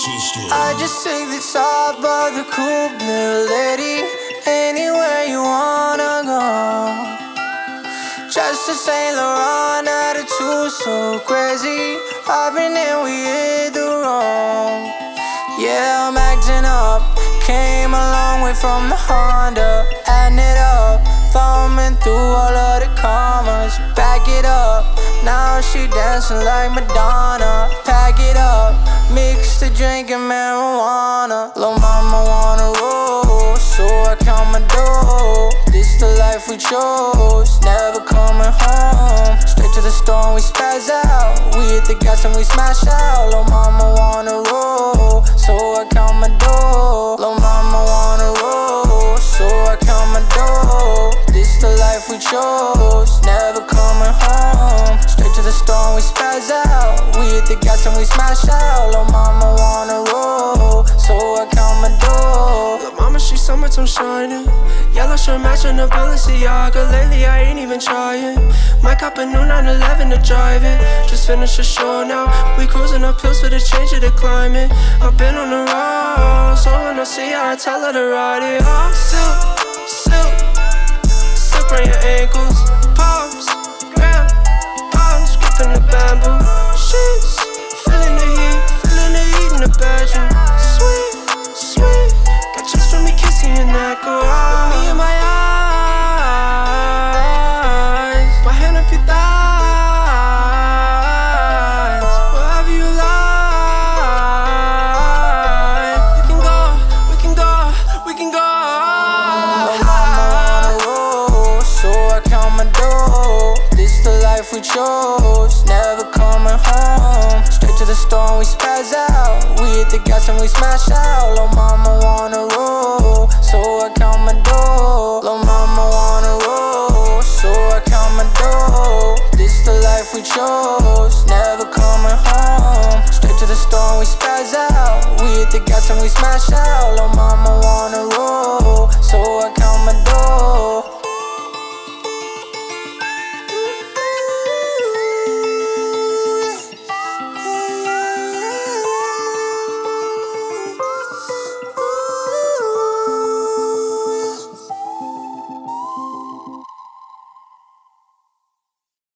system. I just take the top of the coupe, little lady. Anywhere you wanna go. Just a Saint Laurent attitude, so crazy. I've been in, we hit the road. Yeah, I'm acting up. Came a long way from the Honda. Adding it up, thumbing through all of the commas. Back it up, now she dancing like Madonna. Pack it up, mix the drink and marijuana. Lil' mama wanna roll, so I count my dough. This the life we chose, never coming home. Straight to the store and we spaz out. We hit the gas and we smash out. Lil' mama wanna roll, so I count my dough. Lil' mama wanna roll, so I count my dough. This the life we chose, never coming home. Straight to the store and we spaz out. We hit the gas and we smash out. Lil' mama wanna roll, so I count my dough. Lil' mama, she summertime shining. Yellow shirt matching the Balenciaga. Lately I ain't even trying. Might cop a new 911 to drive it. Just finished a show now. We cruising up hills for the change of the climate. I've been on the road, so when I see her I tell her to ride it. Oh, silk, silk, silk around your ankles. Pops, grab, pops, gripping the bamboo. Sheets, feeling the heat in the bedroom. Sweet, sweet, got chills from me kissing your neck. Oh, me in my eyes, my hand up your thighs. Wherever you like, we can go, we can go, we can go. Lil' mama wanna roll, so I count my dough. This the life we chose, never coming home. Straight to the store and we spaz out. We hit the gas and we smash out. Lil' mama wanna roll, so I count my dough. Lil' mama wanna roll, so I count my dough. This the life we chose, never coming home. Straight to the store and we spaz out. We hit the gas and we smash out. Lil' mama wanna roll.